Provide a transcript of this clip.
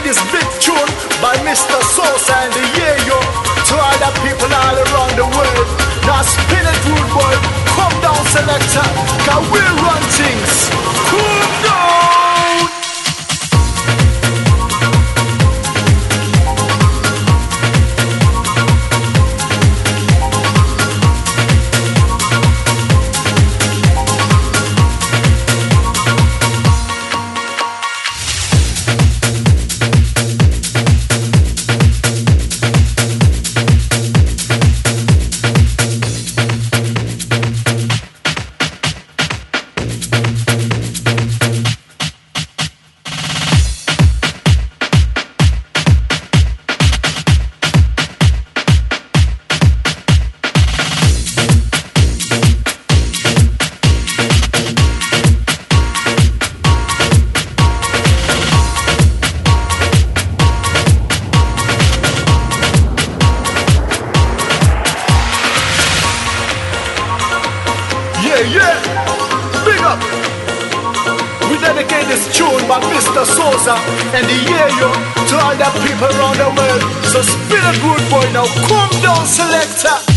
this big tune by Mr. Sosa and the Yayo. To all the people all around the world. Now spin it, rude boy. Come down, selector. Cause we'll run things. Cool down. Yeah, big up. We dedicate this tune by Mr. Sosa and the Yayo to all the people around the world. So spin it, good boy, now come down, selector.